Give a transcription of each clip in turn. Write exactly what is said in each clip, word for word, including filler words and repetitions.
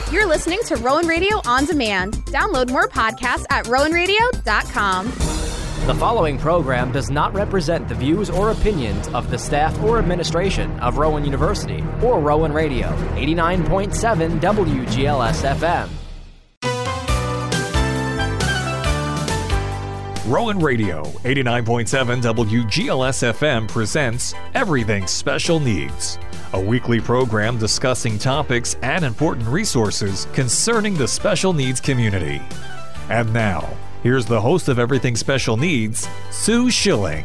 You're listening to Rowan Radio On Demand. Download more podcasts at rowan radio dot com. The following program does not represent the views or opinions of the staff or administration of Rowan University or Rowan Radio, eighty-nine point seven W G L S F M. Rowan Radio, eighty-nine point seven W G L S F M presents Everything Special Needs, a weekly program discussing topics and important resources concerning the special needs community. And now, here's the host of Everything Special Needs, Sue Schilling.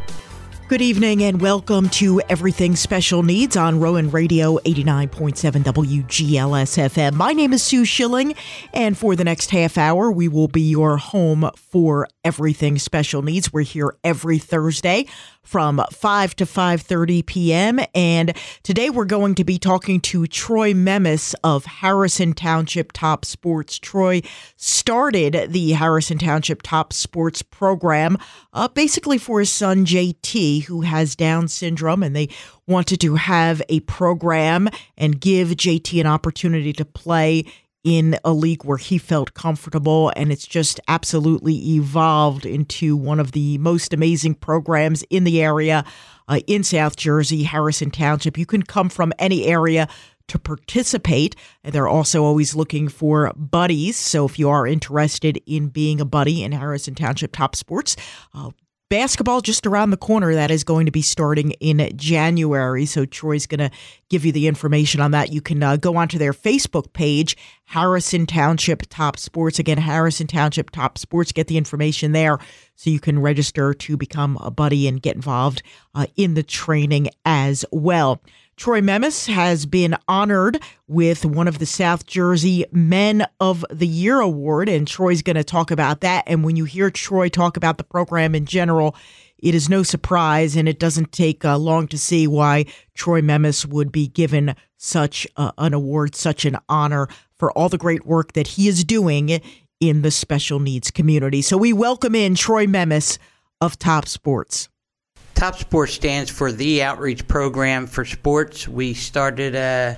Good evening and welcome to Everything Special Needs on Rowan Radio eighty-nine point seven W G L S F M. My name is Sue Schilling, and for the next half hour, we will be your home for Everything Special Needs. We're here every Thursday from five to five thirty p.m. And today we're going to be talking to Troy Memis of Harrison Township Top Sports. Troy started the Harrison Township Top Sports program uh, basically for his son J T, who has Down syndrome, and they wanted to have a program and give J T an opportunity to play in a league where he felt comfortable, and it's just absolutely evolved into one of the most amazing programs in the area uh, in South Jersey, Harrison Township. You can come from any area to participate, and they're also always looking for buddies. So if you are interested in being a buddy in Harrison Township Top Sports, uh, basketball just around the corner, that is going to be starting in January. So Troy's going to give you the information on that. You can uh, go onto their Facebook page, Harrison Township Top Sports. Again, Harrison Township Top Sports. Get the information there so you can register to become a buddy and get involved uh, in the training as well. Troy Memis has been honored with one of the South Jersey Men of the Year Award, and Troy's going to talk about that. And when you hear Troy talk about the program in general, it is no surprise, and it doesn't take uh, long to see why Troy Memis would be given such uh, an award, such an honor for all the great work that he is doing in the special needs community. So we welcome in Troy Memis of Top Sports. Top Sports stands for the Outreach Program for Sports. We started, uh,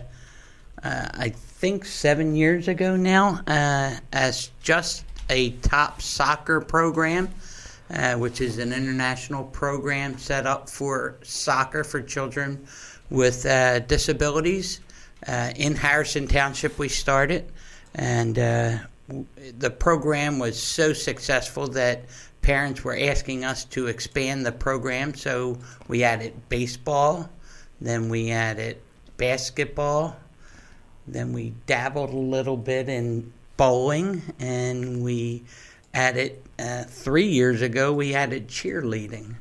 uh, I think, seven years ago now uh, as just a top soccer program, uh, which is an international program set up for soccer for children with uh, disabilities. Uh, in Harrison Township, we started, and uh, the program was so successful that parents were asking us to expand the program, so we added baseball, then we added basketball, then we dabbled a little bit in bowling, and we added, uh, three years ago, we added cheerleading.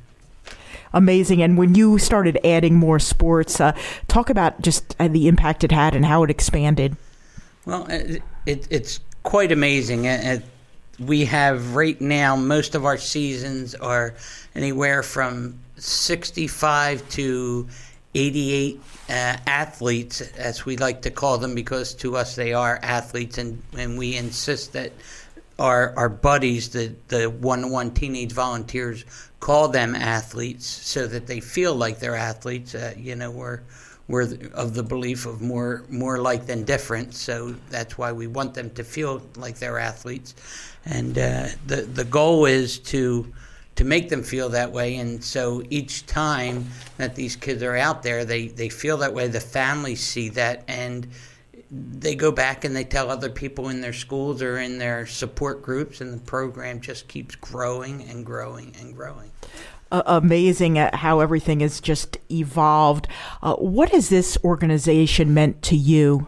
Amazing. And when you started adding more sports, uh, talk about just uh, the impact it had and how it expanded. Well, it, it, it's quite amazing. It, We have right now, most of our seasons are anywhere from sixty-five to eighty-eight uh, athletes, as we like to call them, because to us they are athletes, and, and we insist that our our buddies, the, the one-to-one teenage volunteers, call them athletes so that they feel like they're athletes. Uh, you know, we're we're of the belief of more more like than different, so that's why we want them to feel like they're athletes. And uh, the the goal is to to make them feel that way. And so each time that these kids are out there, they, they feel that way. The families see that, and they go back and they tell other people in their schools or in their support groups, and the program just keeps growing and growing and growing. Uh, amazing at how everything has just evolved. Uh, what has this organization meant to you?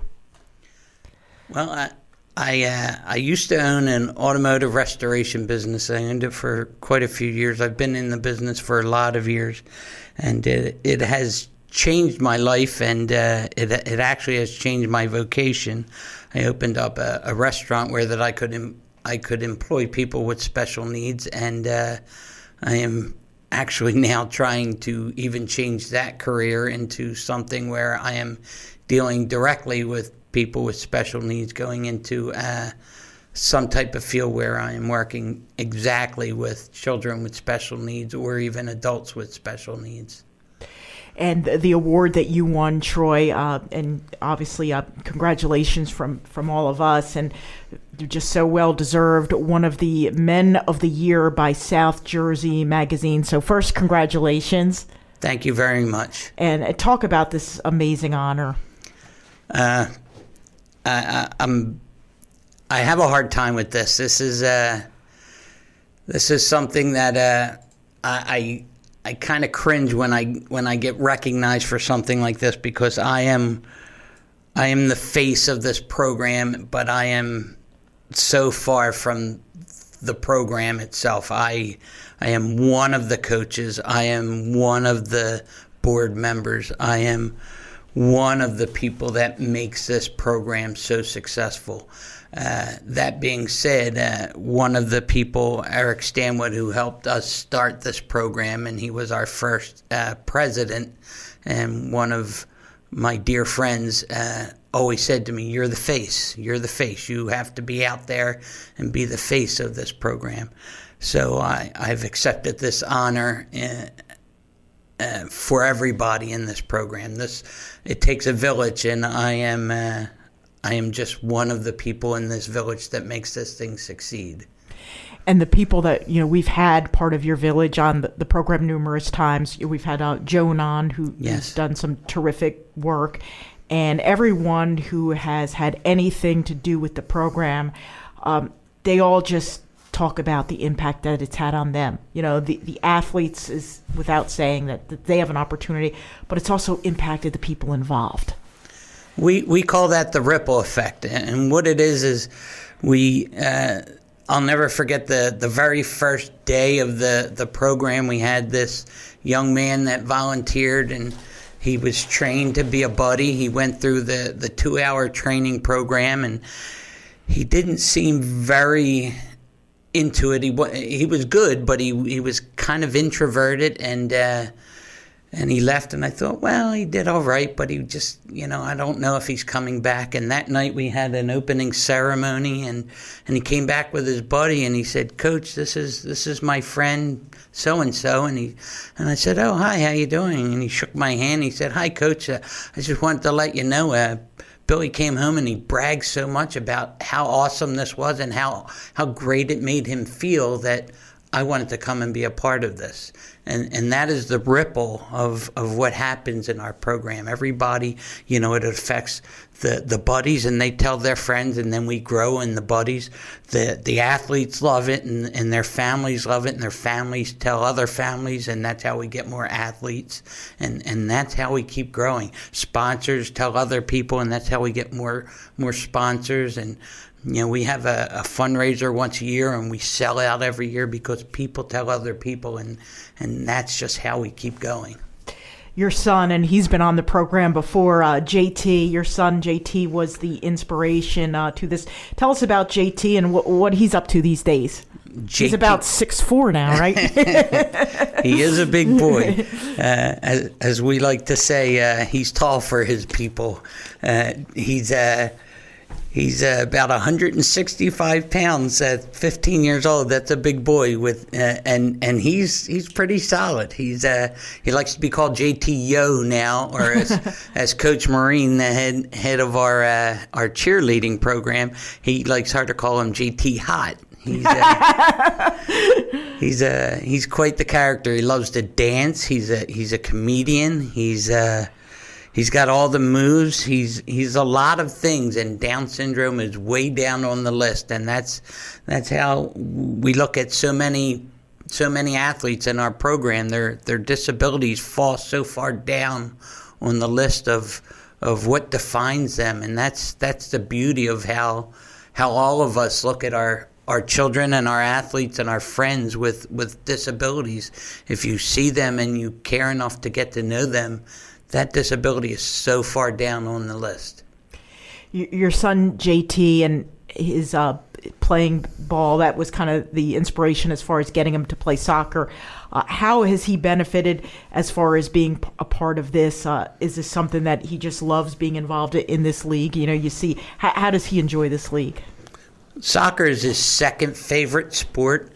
Well, I I, uh, I used to own an automotive restoration business. I owned it for quite a few years. I've been in the business for a lot of years, and it, it has changed my life, and uh, it it actually has changed my vocation. I opened up a, a restaurant where that I could em- I could employ people with special needs, and uh, I am actually now trying to even change that career into something where I am dealing directly with people with special needs, going into uh, some type of field where I am working exactly with children with special needs or even adults with special needs. and the award that you won, Troy, uh, and obviously uh, congratulations from, from all of us, and you're just so well deserved. One of the Men of the Year by South Jersey Magazine. So first, congratulations. Thank you very much. And uh, talk about this amazing honor. Uh, I, I, I'm. I have a hard time with this. This is uh, this is something that uh, I I, I kind of cringe when I when I get recognized for something like this, because I am I am the face of this program, but I am so far from the program itself. I I am one of the coaches. I am one of the board members. I am one of the people that makes this program so successful. Uh, that being said, uh, one of the people, Eric Stanwood, who helped us start this program, and he was our first uh, president, and one of my dear friends uh, always said to me, you're the face, you're the face. You have to be out there and be the face of this program. So I, I've accepted this honor uh, uh, for everybody in this program. This it takes a village, and I am uh, I am just one of the people in this village that makes this thing succeed. And the people that, you know, we've had part of your village on the, the program numerous times. We've had uh, Joan on, who, yes. who's done some terrific work, and everyone who has had anything to do with the program, um, they all just talk about the impact that it's had on them. You know, the, the athletes is without saying that, that they have an opportunity, but it's also impacted the people involved. We we call that the ripple effect, and what it is is we. Uh, I'll never forget the, the very first day of the, the program. We had this young man that volunteered, and he was trained to be a buddy. He went through the, the two-hour training program, and he didn't seem very into it. He he was good, but he he was kind of introverted, and uh, and he left. And I thought, well, he did all right, but he just, you know, I don't know if he's coming back. And that night we had an opening ceremony, and, and he came back with his buddy, and he said, Coach, this is this is my friend so and so. And he and I said, oh, hi, how you doing? And he shook my hand. He said, hi, Coach. Uh, I just wanted to let you know. Uh, Billy came home and he bragged so much about how awesome this was and how how great it made him feel that I wanted to come and be a part of this. And and that is the ripple of, of what happens in our program. Everybody, you know, it affects the, the buddies, and they tell their friends, and then we grow in the buddies. The the athletes love it, and, and their families love it, and their families tell other families, and that's how we get more athletes. And, and that's how we keep growing. Sponsors tell other people, and that's how we get more more sponsors. And you know, we have a, a fundraiser once a year, and we sell out every year because people tell other people, and, and that's just how we keep going. Your son, and he's been on the program before, uh, J T, your son J T was the inspiration uh, to this. Tell us about J T and w- what he's up to these days. J T. He's about six foot four now, right? He is a big boy. Uh, as, as we like to say, uh, he's tall for his people. Uh, he's... Uh, He's uh, about one hundred sixty-five pounds at fifteen years old. That's a big boy with, uh, and and he's he's pretty solid. He's uh, he likes to be called J T Yo now, or as as Coach Marine, the head head of our uh, our cheerleading program, he likes her to call him J T Hot. He's uh, he's uh, he's quite the character. He loves to dance. He's a he's a comedian. He's uh. He's got all the moves. He's he's a lot of things, and Down syndrome is way down on the list. And that's that's how we look at so many so many athletes in our program. Their their disabilities fall so far down on the list of of what defines them, and that's that's the beauty of how how all of us look at our. Our children and our athletes and our friends with, with disabilities. If you see them and you care enough to get to know them, that disability is so far down on the list. Your son J T and his uh, playing ball, that was kind of the inspiration as far as getting him to play soccer. Uh, how has he benefited as far as being a part of this? Uh, is this something that he just loves being involved in this league? You know, you see, how, how does he enjoy this league? Soccer is his second favorite sport.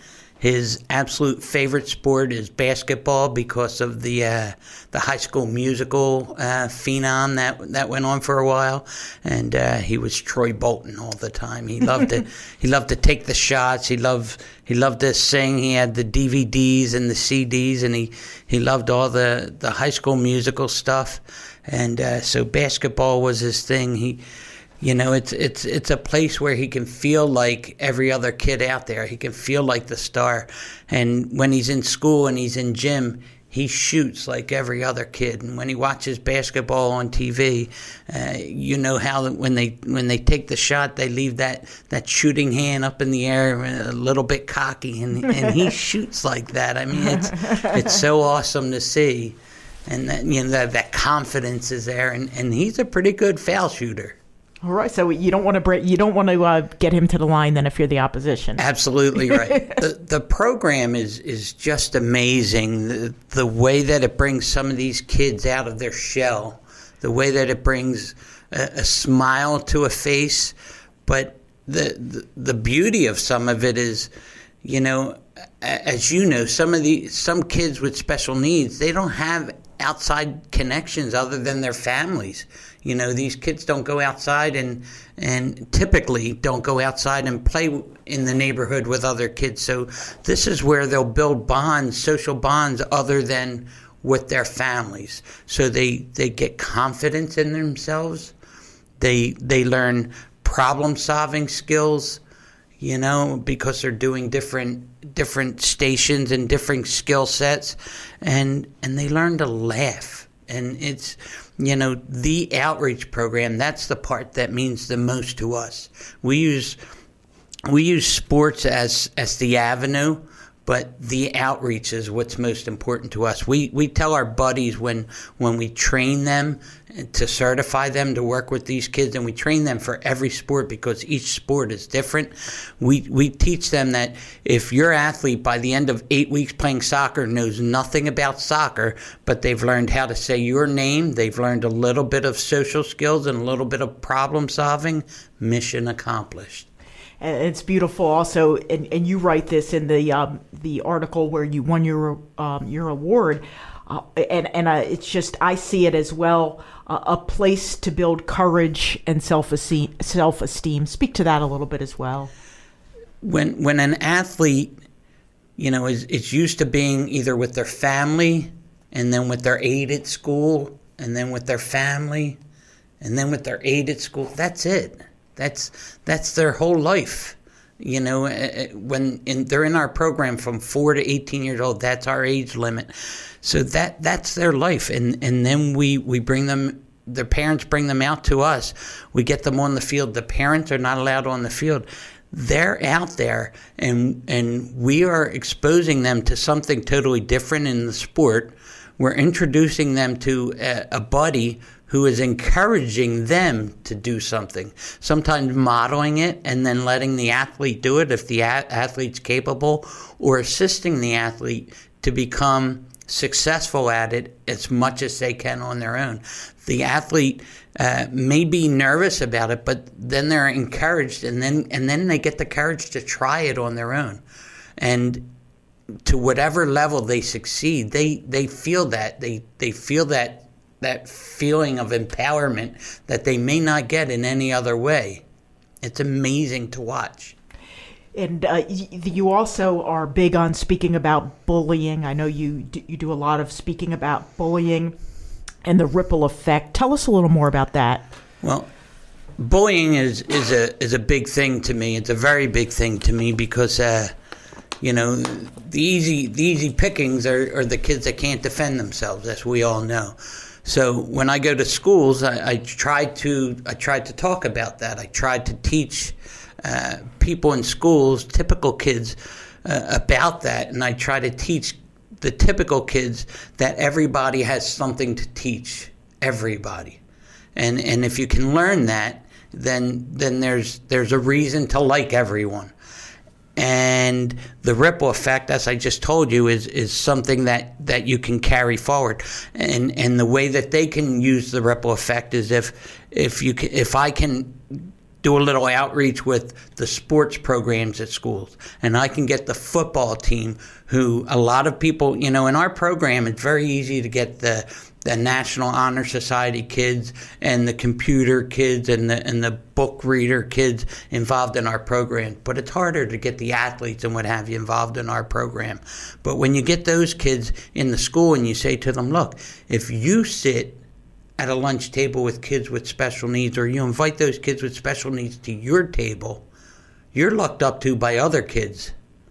His absolute favorite sport is basketball because of the uh, the High School Musical uh, phenom that that went on for a while, and uh, he was Troy Bolton all the time. He loved to he loved to take the shots. He loved he loved to sing. He had the D V Ds and the C Ds, and he, he loved all the, the High School Musical stuff. And uh, so basketball was his thing. He. You know, it's it's it's a place where he can feel like every other kid out there. He can feel like the star. And when he's in school and he's in gym, he shoots like every other kid. And when he watches basketball on T V, uh, you know how when they when they take the shot, they leave that, that shooting hand up in the air a little bit cocky, and and he shoots like that. I mean, it's it's so awesome to see, and that, you know, that that confidence is there. And, and he's a pretty good foul shooter. All right, so you don't want to break, you don't want to uh, get him to the line then if you're the opposition. Absolutely right. the the program is is just amazing. The, the way that it brings some of these kids out of their shell, the way that it brings a, a smile to a face, but the, the the beauty of some of it is, you know, as you know, some of the some kids with special needs, they don't have outside connections other than their families. You know, these kids don't go outside and and typically don't go outside and play in the neighborhood with other kids. So this is where they'll build bonds, social bonds, other than with their families. So they, they get confidence in themselves. They they learn problem-solving skills, you know, because they're doing different different stations and different skill sets, and and they learn to laugh. And it's, you know, the outreach program, that's the part that means the most to us. We use we use sports as as the avenue, but the outreach is what's most important to us. We we tell our buddies when when we train them to certify them to work with these kids, and we train them for every sport because each sport is different. We we teach them that if your athlete by the end of eight weeks playing soccer knows nothing about soccer, but they've learned how to say your name, they've learned a little bit of social skills and a little bit of problem solving, mission accomplished. And it's beautiful also, and, and you write this in the um, the article where you won your um, your award, uh, and and uh, it's just, I see it as well, uh, a place to build courage and self-esteem. Self-esteem. Speak to that a little bit as well. When when an athlete, you know, is is used to being either with their family, and then with their aide at school, and then with their family, and then with their aide at school, that's it. That's that's their whole life, you know. When in, they're in our program from four to eighteen years old, that's our age limit. So that that's their life, and and then we, we bring them. Their parents bring them out to us. We get them on the field. The parents are not allowed on the field. They're out there, and and we are exposing them to something totally different in the sport. We're introducing them to a, a buddy who is encouraging them to do something, sometimes modeling it and then letting the athlete do it if the a- athlete's capable, or assisting the athlete to become successful at it as much as they can on their own. The athlete uh, may be nervous about it, but then they're encouraged, and then and then they get the courage to try it on their own. And to whatever level they succeed, they, they feel that. They, they feel that that feeling of empowerment that they may not get in any other way. It's amazing to watch. And uh, you also are big on speaking about bullying. I know you do, you do a lot of speaking about bullying and the ripple effect. Tell us a little more about that. Well, bullying is, is a is a big thing to me. It's a very big thing to me because uh, you know, the easy the easy pickings are, are the kids that can't defend themselves, as we all know. So when I go to schools, I, I try to I try to talk about that. I try to teach uh, people in schools, typical kids, uh, about that, and I try to teach the typical kids that everybody has something to teach everybody, and and if you can learn that, then then there's there's a reason to like everyone. And the ripple effect, as I just told you, is, is something that, that you can carry forward. And and the way that they can use the ripple effect is if if you can, if I can do a little outreach with the sports programs at schools. And I can get the football team, who a lot of people, you know, in our program, it's very easy to get the the National Honor Society kids and the computer kids and the and the book reader kids involved in our program. But it's harder to get the athletes and what have you involved in our program. But when you get those kids in the school and you say to them, look, if you sit at a lunch table with kids with special needs, or you invite those kids with special needs to your table, you're looked up to by other kids.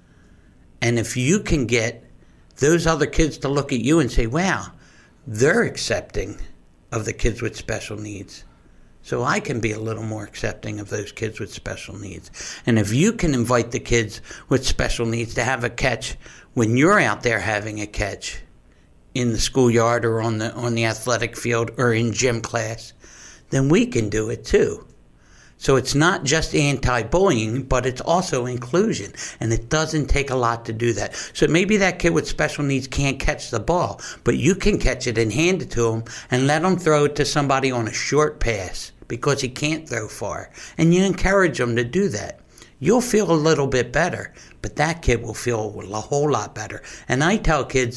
And if you can get those other kids to look at you and say, wow, they're accepting of the kids with special needs, so I can be a little more accepting of those kids with special needs. And if you can invite the kids with special needs to have a catch when you're out there having a catch in the schoolyard or on the on the athletic field or in gym class, then we can do it too. So it's not just anti-bullying, but it's also inclusion, and it doesn't take a lot to do that. So maybe that kid with special needs can't catch the ball, but you can catch it and hand it to him and let him throw it to somebody on a short pass because he can't throw far, and you encourage him to do that. You'll feel a little bit better, but that kid will feel a whole lot better. And I tell kids,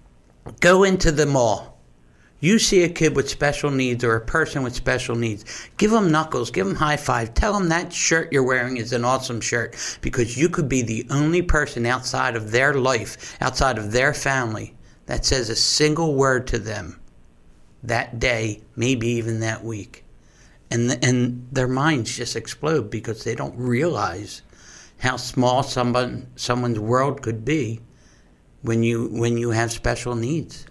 go into the mall. You see a kid with special needs or a person with special needs, give them knuckles, give them high five, tell them that shirt you're wearing is an awesome shirt, because you could be the only person outside of their life, outside of their family, that says a single word to them that day, maybe even that week. And the, and their minds just explode because they don't realize how small someone someone's world could be when you when you have special needs.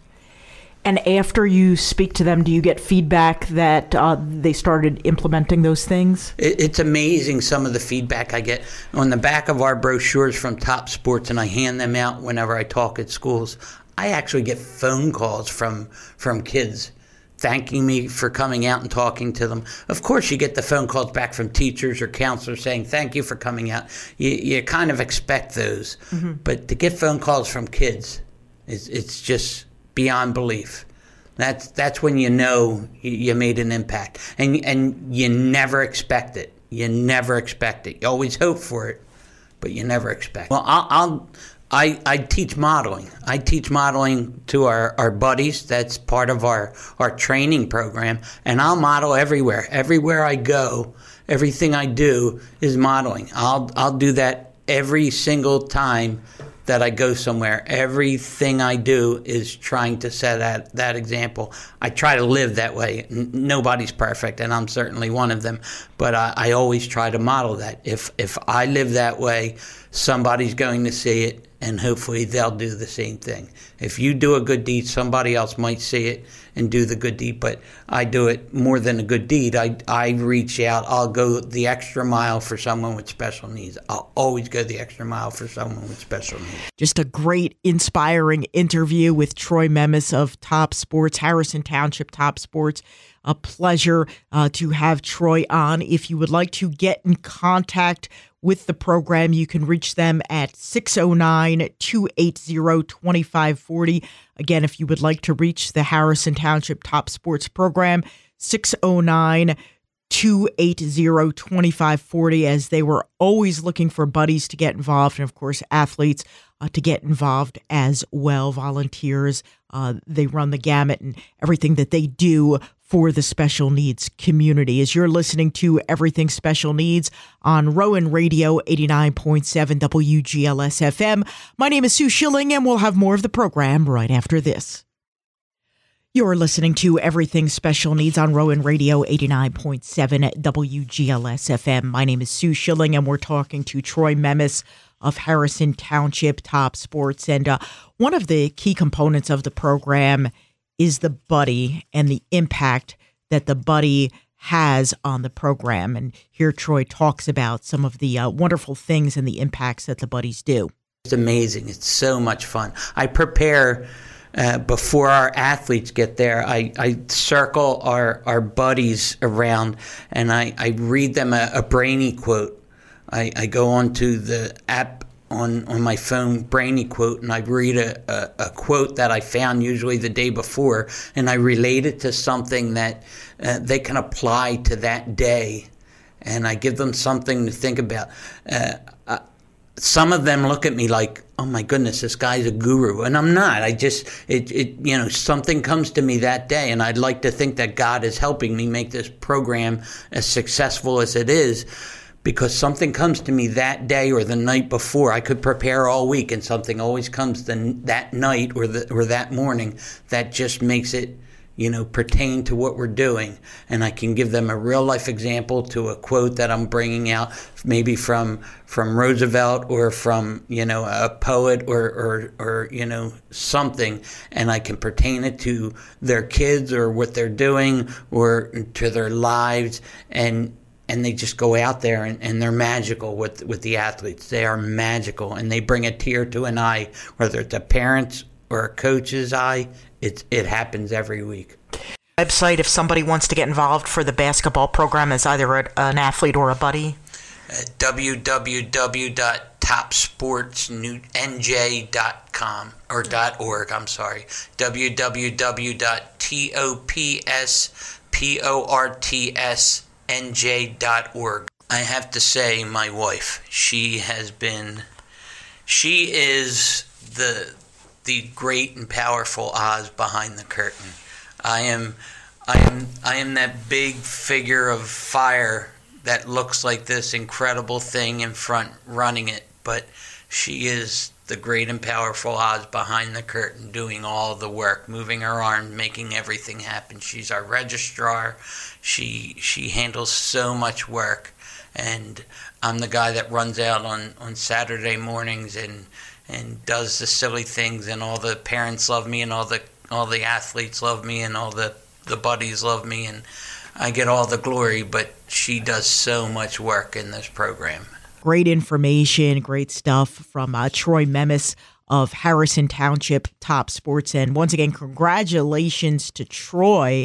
And after you speak to them, do you get feedback that uh, they started implementing those things? It, it's amazing some of the feedback I get. On the back of our brochures from Top Sports, and I hand them out whenever I talk at schools, I actually get phone calls from from kids thanking me for coming out and talking to them. Of course, you get the phone calls back from teachers or counselors saying, thank you for coming out. You, you kind of expect those. Mm-hmm. But to get phone calls from kids, it's, it's just beyond belief. That's that's when you know you made an impact. And, and you never expect it. You never expect it. You always hope for it, but you never expect it. Well, I'll... I'll I, I teach modeling. I teach modeling to our, our buddies. That's part of our, our training program. And I'll model everywhere. Everywhere I go, everything I do is modeling. I'll I'll do that every single time that I go somewhere. Everything I do is trying to set that, that example. I try to live that way. N- nobody's perfect, and I'm certainly one of them. But I, I always try to model that. If if I live that way, somebody's going to see it, and hopefully they'll do the same thing. If you do a good deed, somebody else might see it and do the good deed, but I do it more than a good deed. I, I reach out. I'll go the extra mile for someone with special needs. I'll always go the extra mile for someone with special needs. Just a great, inspiring interview with Troy Memis of Top Sports, Harrison Township Top Sports. A pleasure uh, to have Troy on. If you would like to get in contact with the program, you can reach them at six oh nine, two eight zero, two five four zero. Again, if you would like to reach the Harrison Township Top Sports program, six oh nine, two eight zero, two five four zero, as they were always looking for buddies to get involved, and of course, athletes uh, to get involved as well, volunteers. Uh, they run the gamut and everything that they do for the special needs community. As you're listening to Everything Special Needs on Rowan Radio eighty-nine point seven W G L S F M. My name is Sue Schilling, and we'll have more of the program right after this. You're listening to Everything Special Needs on Rowan Radio eighty-nine point seven W G L S F M. My name is Sue Schilling, and we're talking to Troy Memis of Harrison Township Top Sports. And uh, one of the key components of the program is the buddy and the impact that the buddy has on the program. And here Troy talks about some of the uh, wonderful things and the impacts that the buddies do. It's amazing. It's so much fun. I prepare uh, before our athletes get there. I, I circle our, our buddies around, and I, I read them a, a Brainy quote. I, I go onto the app on, on my phone, Brainy quote, and I read a, a, a quote that I found usually the day before, and I relate it to something that uh, they can apply to that day. and I give them something to think about. Uh, uh, some of them look at me like, oh my goodness, this guy's a guru. And I'm not. I just, it, it, you know, something comes to me that day, and I'd like to think that God is helping me make this program as successful as it is, because something comes to me that day or the night before. I could prepare all week, and something always comes the, that night or the, or that morning that just makes it, you know, pertain to what we're doing. And I can give them a real life example to a quote that I'm bringing out, maybe from from Roosevelt or from, you know, a poet or, or, or, you know, something. And I can pertain it to their kids or what they're doing or to their lives. And and they just go out there and, and they're magical with, with the athletes. They are magical, and they bring a tear to an eye, whether it's a parent's or a coach's eye. It, it happens every week. Website if somebody wants to get involved for the basketball program as either a, an athlete or a buddy? Uh, w w w dot top sports n j dot com or .org, I'm sorry. w w w dot top sports n j dot org. I have to say, my wife, she has been, she is the the great and powerful Oz behind the curtain. I am, I am, I am that big figure of fire that looks like this incredible thing in front, running it. But she is the great and powerful Oz behind the curtain, doing all the work, moving her arm, making everything happen. She's our registrar. She she handles so much work, and I'm the guy that runs out on, on Saturday mornings and. and does the silly things, and all the parents love me, and all the all the athletes love me, and all the, the buddies love me, and I get all the glory, but she does so much work in this program. Great information, great stuff from uh, Troy Memis of Harrison Township Top Sports. And once again, congratulations to Troy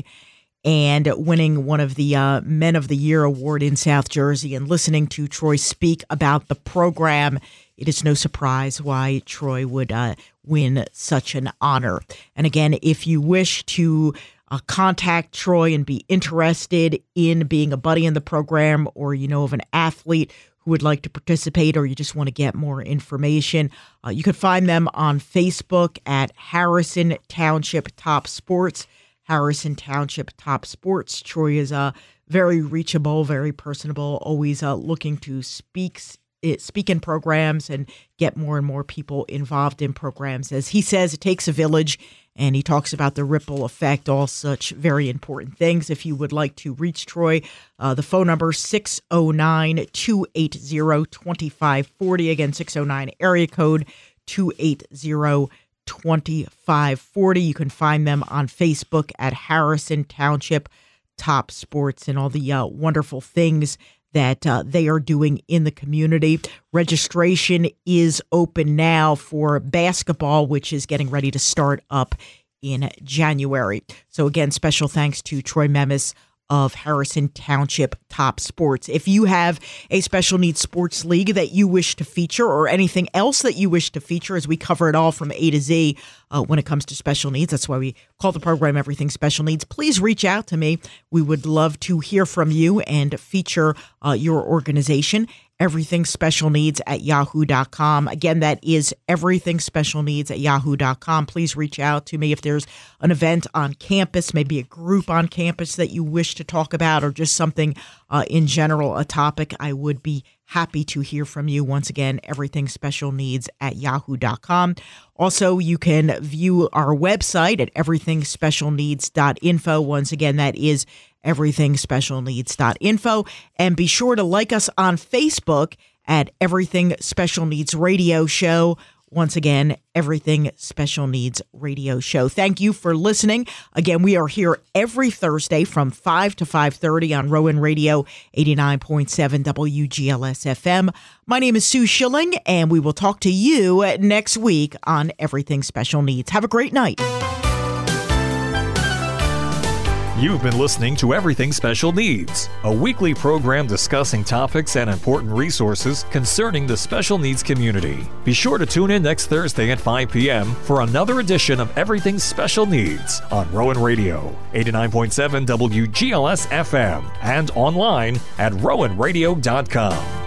and winning one of the uh, Men of the Year award in South Jersey, and listening to Troy speak about the program. It is no surprise why Troy would uh, win such an honor. And again, if you wish to uh, contact Troy and be interested in being a buddy in the program, or you know of an athlete who would like to participate, or you just want to get more information, uh, you could find them on Facebook at Harrison Township Top Sports. Harrison Township Top Sports. Troy is uh, very reachable, very personable, always uh, looking to speak speak in programs and get more and more people involved in programs. As he says, it takes a village, and he talks about the ripple effect, all such very important things. If you would like to reach Troy, uh, the phone number six oh nine, two eight zero, two five four zero. Again, six oh nine area code two eight zero, two five four zero. You can find them on Facebook at Harrison Township Top Sports, and all the uh, wonderful things that uh, they are doing in the community. Registration is open now for basketball, which is getting ready to start up in January. So again, special thanks to Troy Memis of Harrison Township Top Sports. If you have a special needs sports league that you wish to feature, or anything else that you wish to feature, as we cover it all from A to Z uh, when it comes to special needs, that's why we call the program Everything Special Needs, please reach out to me. We would love to hear from you and feature uh, your organization. Everything Special Needs at yahoo dot com. Again, that is Everything Special Needs at yahoo dot com. Please reach out to me if there's an event on campus, maybe a group on campus that you wish to talk about, or just something uh, in general, a topic. I would be happy to hear from you. Once again, Everything Special Needs at yahoo dot com. Also, you can view our website at everything special needs dot info. Once again, that is everything special needs dot info. And be sure to like us on Facebook at Everything Special Needs Radio Show. Once again, Everything Special Needs Radio Show. Thank you for listening. Again, we are here every Thursday from five to five thirty on Rowan Radio eighty-nine point seven W G L S F M. My name is Sue Schilling, and we will talk to you next week on Everything Special Needs. Have a great night. You've been listening to Everything Special Needs, a weekly program discussing topics and important resources concerning the special needs community. Be sure to tune in next Thursday at five p.m. for another edition of Everything Special Needs on Rowan Radio, eighty-nine point seven W G L S F M, and online at rowan radio dot com.